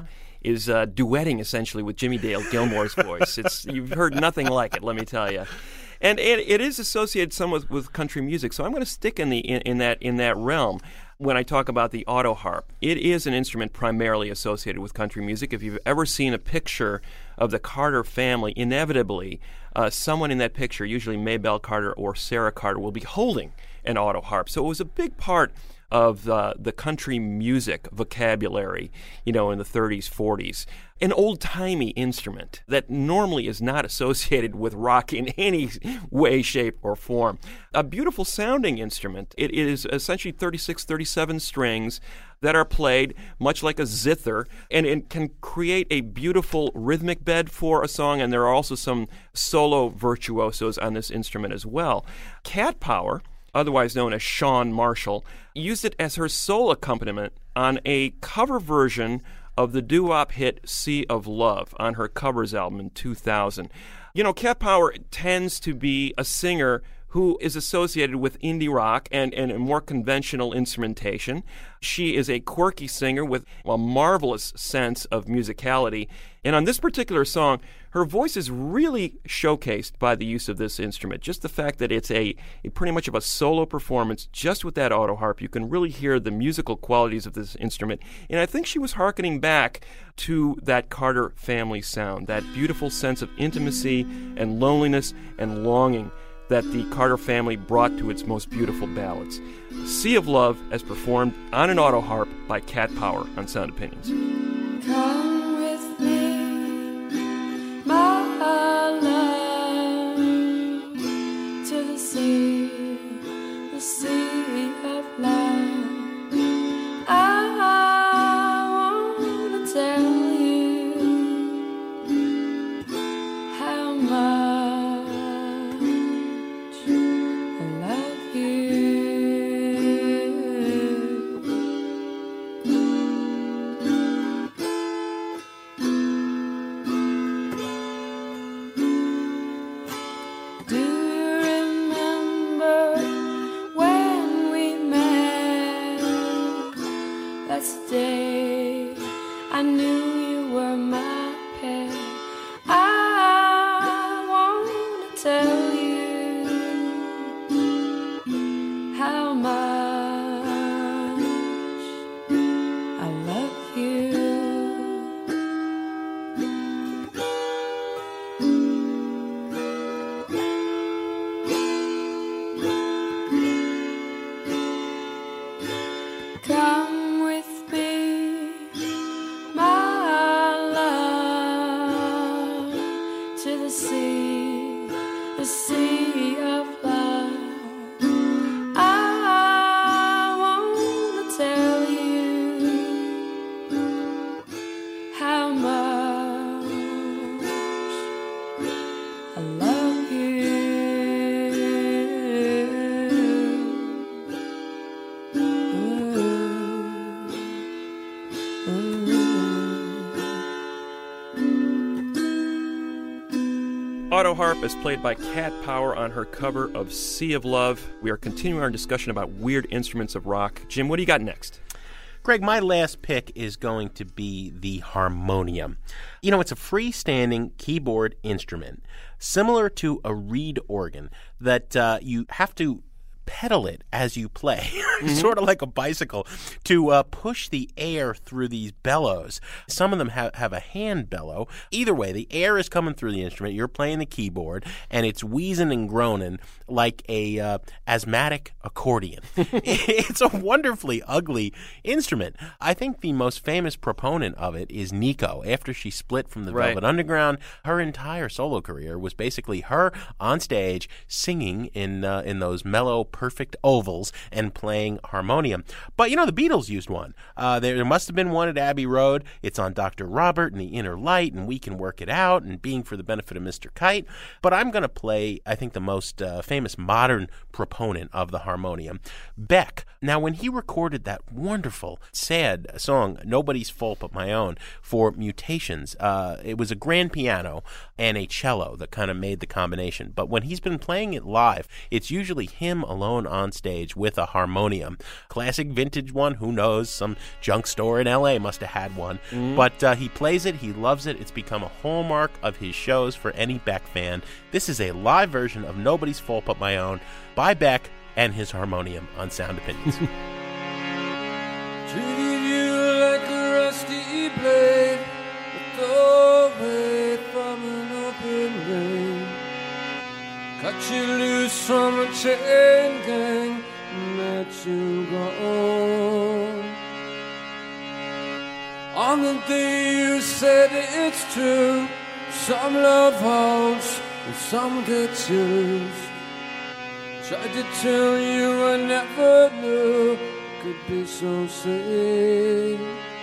Speaker 4: is uh, duetting essentially with Jimmy Dale Gilmore's voice. It's you've heard nothing like it, let me tell you. And it, it is associated somewhat with country music, so I'm going to stick in the in, in that in that realm. When I talk about the auto harp, it is an instrument primarily associated with country music. If you've ever seen a picture of the Carter family, inevitably uh, someone in that picture, usually Maybelle Carter or Sarah Carter, will be holding an auto harp. So it was a big part of uh, the country music vocabulary, you know, in the thirties, forties. An old-timey instrument that normally is not associated with rock in any way, shape, or form. A beautiful sounding instrument. It is essentially thirty-six, thirty-seven strings that are played much like a zither, and it can create a beautiful rhythmic bed for a song, and there are also some solo virtuosos on this instrument as well. Cat Power, otherwise known as Shawn Marshall, used it as her sole accompaniment on a cover version of the doo-wop hit Sea of Love on her covers album in two thousand. You know, Cat Power tends to be a singer who is associated with indie rock and, and a more conventional instrumentation. She is a quirky singer with a marvelous sense of musicality. And on this particular song, her voice is really showcased by the use of this instrument. Just the fact that it's a, a pretty much of a solo performance just with that auto harp, you can really hear the musical qualities of this instrument. And I think she was hearkening back to that Carter family sound, that beautiful sense of intimacy and loneliness and longing that the Carter family brought to its most beautiful ballads. Sea of Love, as performed on an auto harp by Cat Power on Sound Opinions.
Speaker 5: Come with me, my love, to the sea, the sea of love. I want to tell you how much day I knew you were my pet. I want to tell you how much I love you. Come with me, my love, to the sea, the sea of love. I want to tell you how much I love you.
Speaker 4: Auto harp is played by Cat Power on her cover of Sea of Love. We are continuing our discussion about weird instruments of rock. Jim, what do you got next?
Speaker 3: Greg, my last pick is going to be the harmonium. You know, it's a freestanding keyboard instrument, similar to a reed organ, that uh, you have to pedal it as you play, mm-hmm. sort of like a bicycle, to uh, push the air through these bellows. Some of them have, have a hand bellow. Either way, the air is coming through the instrument. You're playing the keyboard, and it's wheezing and groaning like a uh, asthmatic accordion. It's a wonderfully ugly instrument. I think the most famous proponent of it is Nico. After she split from the
Speaker 4: Right.
Speaker 3: Velvet Underground, her entire solo career was basically her on stage singing in uh, in those mellow, perfect ovals and playing harmonium. But, you know, the Beatles used one. Uh, there, there must have been one at Abbey Road. It's on Doctor Robert and the Inner Light, and We Can Work It Out, and Being for the Benefit of Mister Kite. But I'm going to play, I think, the most uh, famous modern proponent of the harmonium, Beck. Now, when he recorded that wonderful, sad song, Nobody's Fault But My Own, for Mutations, uh, it was a grand piano and a cello that kind of made the combination. But when he's been playing it live, it's usually him alone on stage with a harmonium. harmonium. Classic vintage one, who knows? Some junk store in L A must have had one. Mm-hmm. But uh, he plays it, he loves it. It's become a hallmark of his shows for any Beck fan. This is a live version of Nobody's Fault But My Own by Beck and his harmonium on Sound Opinions.
Speaker 6: Treated you like a rusty blade, away from an open vein. Cut you loose from a chain gang and let you go. On the day you said it's true, some love holds and some gets used. Tried to tell you I never knew it could be so sweet.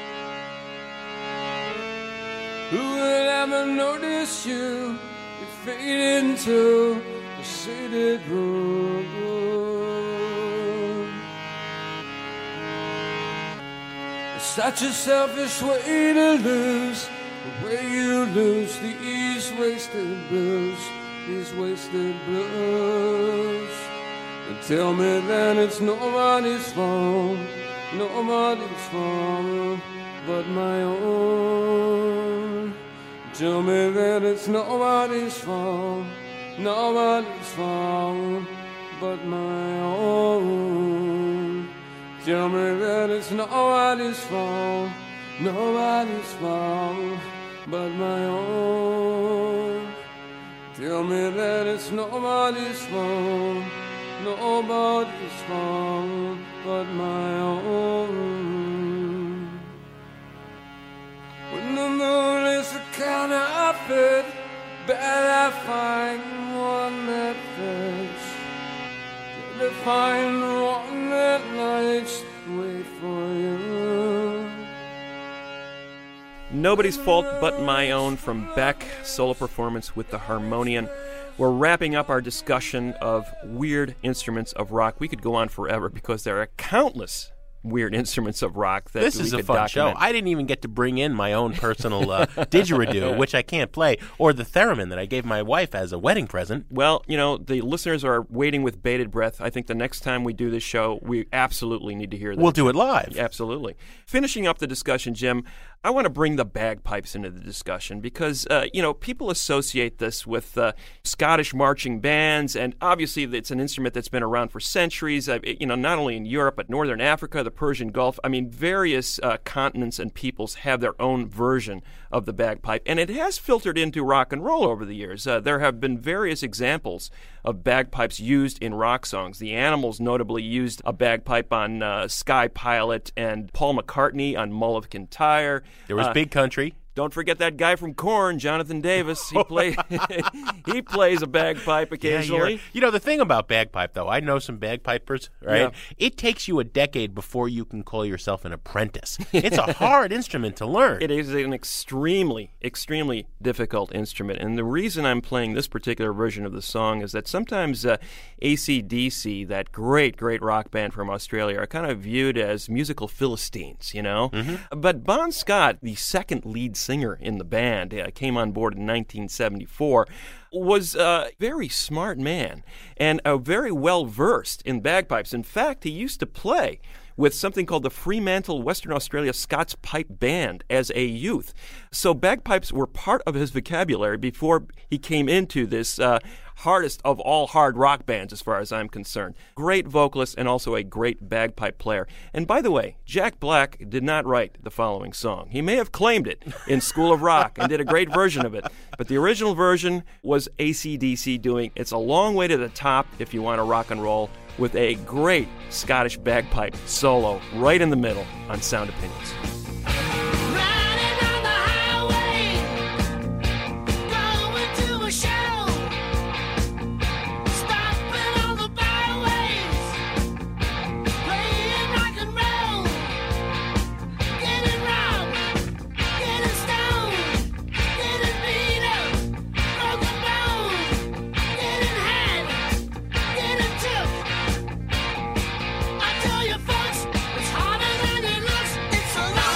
Speaker 6: Who will ever notice you? You fade into a shaded room. It's such a selfish way to lose, the way you lose these wasted blues, these wasted blues. And tell me that it's nobody's fault, nobody's fault but my own. Tell me that it's nobody's fault, nobody's fault but my own. Tell me that it's nobody's fault, nobody's fault but my own. Tell me that it's nobody's fault, nobody's fault but my own. When the moon is a counterfeit, better find one that fits. Better find one that lights the way for you.
Speaker 4: Nobody's Fault But My Own from Beck, solo performance with the harmonium. We're wrapping up our discussion of weird instruments of rock. We could go on forever because there are countless weird instruments of rock that
Speaker 3: this
Speaker 4: we
Speaker 3: is a
Speaker 4: could
Speaker 3: fun
Speaker 4: document.
Speaker 3: show. I didn't even get to bring in my own personal uh, didgeridoo, which I can't play, or the theremin that I gave my wife as a wedding present.
Speaker 4: Well, you know, the listeners are waiting with bated breath. I think the next time we do this show, we absolutely need to hear that.
Speaker 3: We'll do it live.
Speaker 4: Absolutely. Finishing up the discussion, Jim, I want to bring the bagpipes into the discussion because, uh, you know, people associate this with uh, Scottish marching bands, and obviously it's an instrument that's been around for centuries, uh, you know, not only in Europe, but Northern Africa, the Persian Gulf. I mean, various uh, continents and peoples have their own version of the bagpipe, and it has filtered into rock and roll over the years. Uh, there have been various examples of bagpipes used in rock songs. The Animals notably used a bagpipe on uh, Sky Pilot, and Paul McCartney on Mull of Kintyre.
Speaker 3: There was
Speaker 4: uh,
Speaker 3: Big Country.
Speaker 4: Don't forget that guy from Korn, Jonathan Davis. He play he plays a bagpipe occasionally.
Speaker 3: Yeah, you know, the thing about bagpipe, though, I know some bagpipers, right?
Speaker 4: Yeah.
Speaker 3: It takes you a decade before you can call yourself an apprentice. It's a hard instrument to learn.
Speaker 4: It is an extremely, extremely difficult instrument. And the reason I'm playing this particular version of the song is that sometimes uh, A C D C, that great, great rock band from Australia, are kind of viewed as musical Philistines, you know? Mm-hmm. But Bon Scott, the second lead singer in the band, uh, came on board in nineteen seventy-four, was a very smart man and uh, very well versed in bagpipes. In fact, he used to play with something called the Fremantle Western Australia Scots Pipe Band as a youth. So bagpipes were part of his vocabulary before he came into this uh, hardest of all hard rock bands, as far as I'm concerned. Great vocalist and also a great bagpipe player. And by the way, Jack Black did not write the following song. He may have claimed it in School of Rock and did a great version of it, but the original version was A C D C doing It's a Long Way to the Top if you want to rock and roll, with a great Scottish bagpipe solo right in the middle on Sound Opinions.
Speaker 5: Riding on the highway, going to a show, stopping on the byways, playing rock and roll, getting robbed, getting stoned, getting beat up, broken bones, getting had, getting took. I tell you folks, it's harder than it looks. It's a long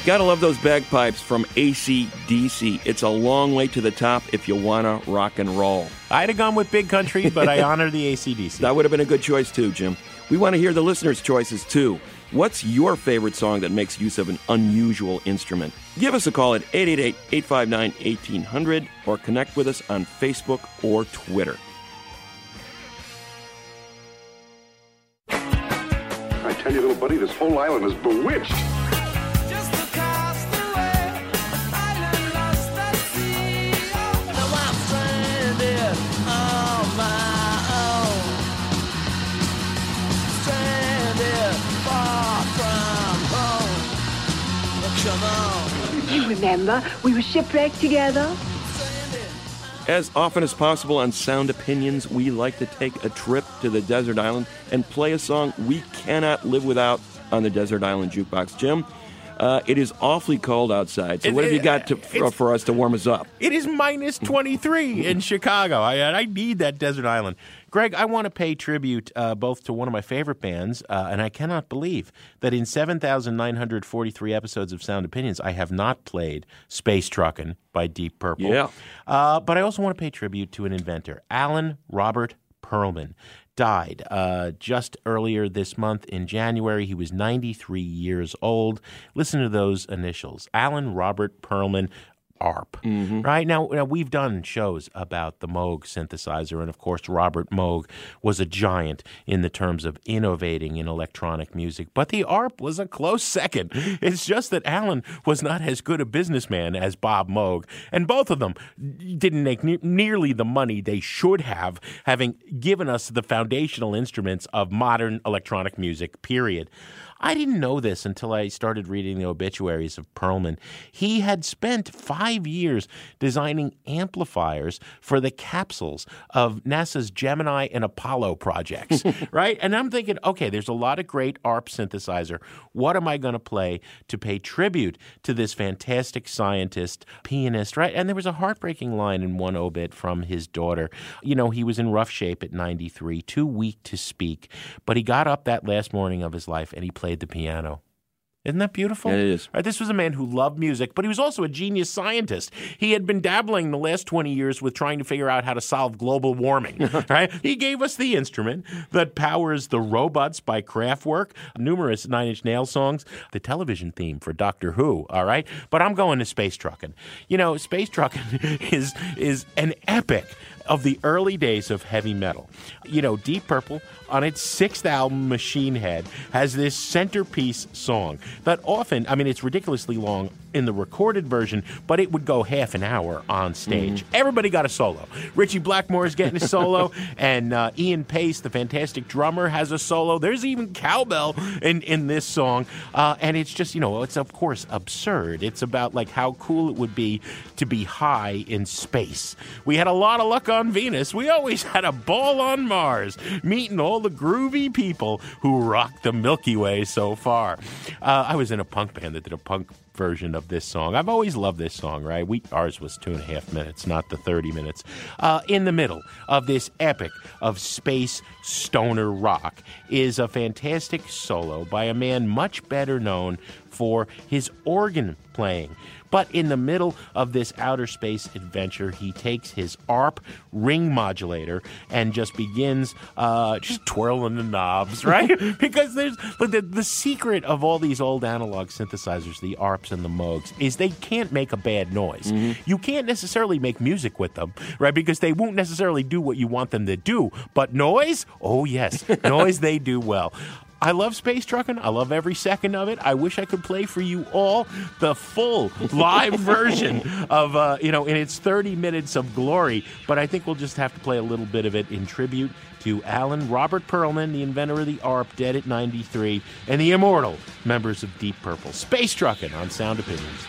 Speaker 4: Gotta love those bagpipes from A C D C. It's a long way to the top if you wanna rock and roll.
Speaker 3: I'd have gone with Big Country, but I honor the A C D C.
Speaker 4: That would have been a good choice too, Jim. We want to hear the listeners' choices too. What's your favorite song that makes use of an unusual instrument? Give us a call at eight eight eight, eight five nine, one eight hundred or connect with us on Facebook or Twitter.
Speaker 10: I tell you, little buddy, this whole island is bewitched.
Speaker 6: Just across the way, island lost at sea. Now I'm stranded on my own. Stranded far from home. Oh, come on.
Speaker 11: You remember, we were shipwrecked together.
Speaker 4: As often as possible on Sound Opinions, we like to take a trip to the desert island and play a song we cannot live without on the Desert Island Jukebox. Jim, uh, it is awfully cold outside, so
Speaker 3: It-
Speaker 4: what have you
Speaker 3: it-
Speaker 4: got to, for, for us to warm us up?
Speaker 3: It is minus twenty-three in Chicago. I, I need that desert island. Greg, I want to pay tribute uh, both to one of my favorite bands, uh, and I cannot believe that in seven thousand nine hundred forty-three episodes of Sound Opinions, I have not played Space Truckin' by Deep Purple.
Speaker 4: Yeah.
Speaker 3: Uh, but I also want to pay tribute to an inventor, Alan Robert Perlman. Died uh, just earlier this month in January. He was ninety-three years old. Listen to those initials. Alan Robert Perlman, A R P.
Speaker 4: Mm-hmm.
Speaker 3: Right? Now, now, we've done shows about the Moog synthesizer, and of course, Robert Moog was a giant in the terms of innovating in electronic music. But the A R P was a close second. It's just that Alan was not as good a businessman as Bob Moog, and both of them didn't make ne- nearly the money they should have, having given us the foundational instruments of modern electronic music, period. I didn't know this until I started reading the obituaries of Perlman. He had spent five years designing amplifiers for the capsules of NASA's Gemini and Apollo projects, right? And I'm thinking, okay, there's a lot of great A R P synthesizer. What am I going to play to pay tribute to this fantastic scientist, pianist, right? And there was a heartbreaking line in one obit from his daughter. You know, he was in rough shape at ninety-three, too weak to speak, but he got up that last morning of his life and he played the piano. Isn't that beautiful?
Speaker 4: Yeah, it is.
Speaker 3: Right, this was a man who loved music, but he was also a genius scientist. He had been dabbling the last twenty years with trying to figure out how to solve global warming. Right? He gave us the instrument that powers the Robots by Kraftwerk, numerous Nine Inch Nails songs, the television theme for Doctor Who. All right, but I'm going to Space Truckin'. You know, Space Truckin' is is an epic of the early days of heavy metal. You know, Deep Purple, on its sixth album, Machine Head, has this centerpiece song that often, I mean, it's ridiculously long in the recorded version, but it would go half an hour on stage. Mm-hmm. Everybody got a solo. Richie Blackmore is getting a solo, and uh, Ian Pace, the fantastic drummer, has a solo. There's even cowbell in, in this song, uh, and it's just, you know, it's of course absurd. It's about like how cool it would be to be high in space. We had a lot of luck on Venus. We always had a ball on Mars, meeting all the groovy people who rocked the Milky Way so far. Uh, I was in a punk band that did a punk version of this song. I've always loved this song, right? We ours was two and a half minutes, not the thirty minutes. Uh, in the middle of this epic of space stoner rock is a fantastic solo by a man much better known for his organ playing. But in the middle of this outer space adventure, he takes his A R P ring modulator and just begins uh, just twirling the knobs, right? Because there's but the, the secret of all these old analog synthesizers, the A R Ps and the Moogs, is they can't make a bad noise. Mm-hmm. You can't necessarily make music with them, right? Because they won't necessarily do what you want them to do. But noise? Oh, yes. Noise they do well. I love Space Truckin'. I love every second of it. I wish I could play for you all the full live version of, uh, you know, in its thirty minutes of glory. But I think we'll just have to play a little bit of it in tribute to Alan Robert Perlman, the inventor of the A R P, dead at ninety-three, and the immortal members of Deep Purple. Space Truckin' on Sound Opinions.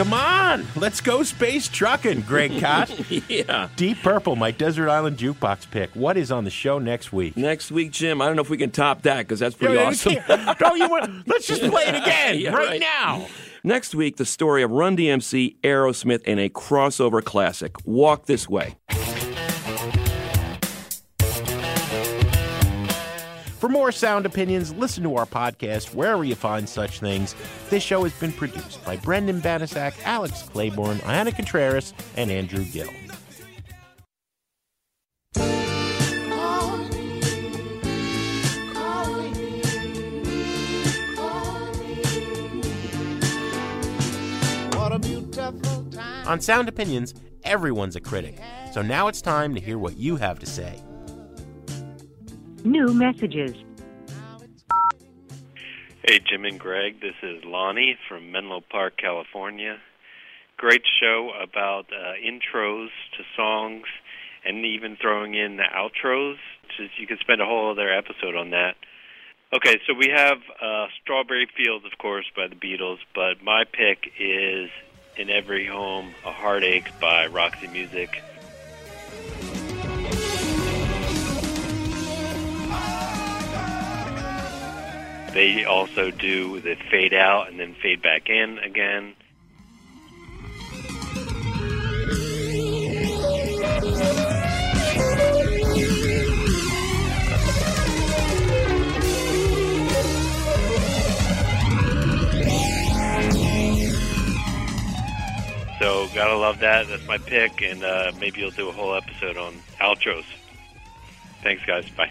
Speaker 3: Come on, let's go space trucking, Greg Kot.
Speaker 4: Yeah.
Speaker 3: Deep Purple, my Desert Island Jukebox pick. What is on the show next week?
Speaker 4: Next week, Jim, I don't know if we can top that because that's pretty
Speaker 3: Yeah,
Speaker 4: awesome.
Speaker 3: Don't you want, let's just play it again
Speaker 4: Yeah,
Speaker 3: right,
Speaker 4: right.
Speaker 3: now.
Speaker 4: Next week, the story of Run D M C, Aerosmith, and a crossover classic, Walk This Way.
Speaker 3: For more sound opinions, listen to our podcast wherever you find such things. This show has been produced by Brendan Banasak, Alex Claiborne, Iana Contreras, and Andrew Gill. On Sound Opinions, everyone's a critic. So now it's time to hear what you have to say.
Speaker 11: New messages.
Speaker 12: Hey, Jim and Greg. This is Lonnie from Menlo Park, California. Great show about uh, intros to songs and even throwing in the outros. Just, you could spend a whole other episode on that. Okay, so we have uh, Strawberry Fields, of course, by the Beatles, but my pick is In Every Home, A Heartache by Roxy Music. They also do the fade out and then fade back in again. So, gotta love that. That's my pick, and uh, maybe you'll do a whole episode on outros. Thanks, guys. Bye.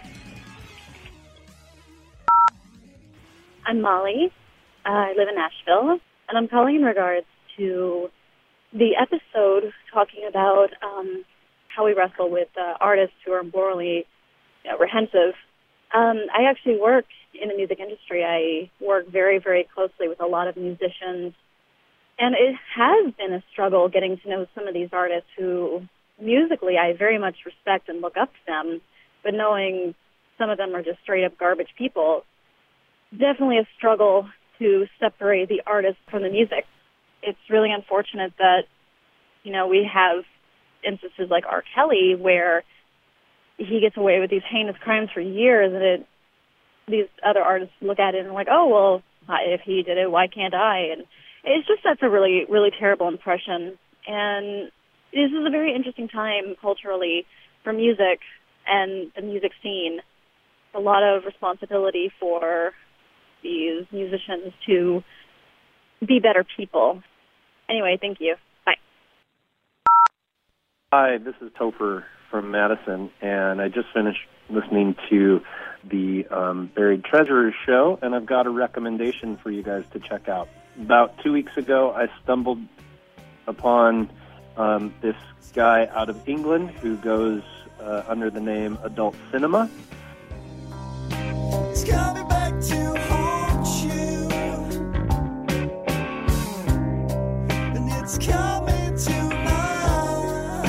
Speaker 13: I'm Molly. Uh, I live in Nashville, and I'm calling in regards to the episode talking about um, how we wrestle with uh, artists who are morally you know, rehensive. Um, I actually work in the music industry. I work very, very closely with a lot of musicians, and it has been a struggle getting to know some of these artists who, musically, I very much respect and look up to them, but knowing some of them are just straight-up garbage people, definitely a struggle to separate the artist from the music. It's really unfortunate that, you know, we have instances like R. Kelly where he gets away with these heinous crimes for years, and it, these other artists look at it and are like, oh, well, if he did it, why can't I? And it's just that's a really, really terrible impression. And this is a very interesting time culturally for music and the music scene. A lot of responsibility for these musicians to be better people. Anyway, thank you. Bye.
Speaker 14: Hi, this is Topher from Madison, and I just finished listening to the um, Buried Treasures show, and I've got a recommendation for you guys to check out. About two weeks ago, I stumbled upon um, this guy out of England who goes uh, under the name Adult Cinema.
Speaker 9: It's coming back to haunt you, and it's coming tonight.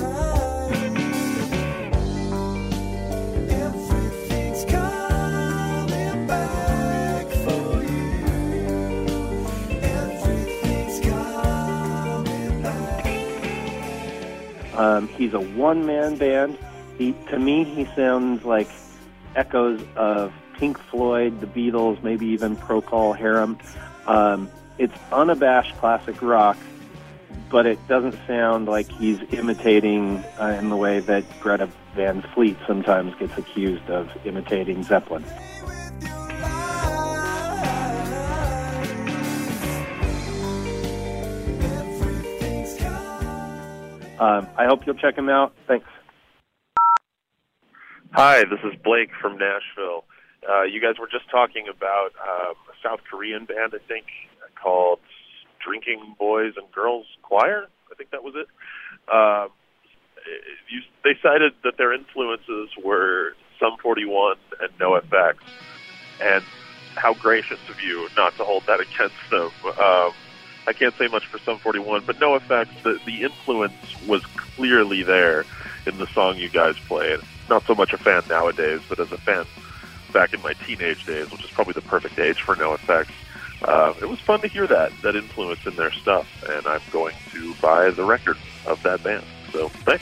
Speaker 9: Everything's coming back for you. Everything's coming back.
Speaker 14: Um, he's a one-man band. He, to me, he sounds like echoes of Pink Floyd, the Beatles, maybe even Procol Harum. Um, it's unabashed classic rock, but it doesn't sound like he's imitating uh, in the way that Greta Van Fleet sometimes gets accused of imitating Zeppelin. Um, I hope you'll check him out. Thanks.
Speaker 15: Hi, this is Blake from Nashville. Uh, you guys were just talking about um, a South Korean band, I think, called Drinking Boys and Girls Choir. I think that was it. Um, you, they cited that their influences were Sum forty-one and NoFX, and how gracious of you not to hold that against them. Um, I can't say much for Sum forty-one, but NoFX, the, the influence was clearly there in the song you guys played. Not so much a fan nowadays, but as a fan back in my teenage days, which is probably the perfect age for NoFX, uh, it was fun to hear that, that influence in their stuff, and I'm going to buy the record of that band. So, thanks.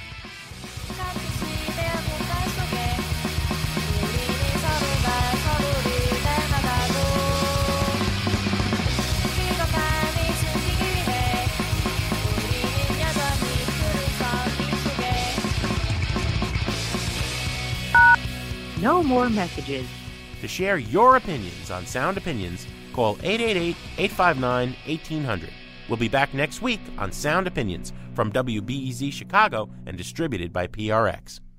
Speaker 16: No more messages.
Speaker 3: To share your opinions on Sound Opinions, call eight eight eight, eight five nine, one eight zero zero. We'll be back next week on Sound Opinions from W B E Z Chicago and distributed by P R X.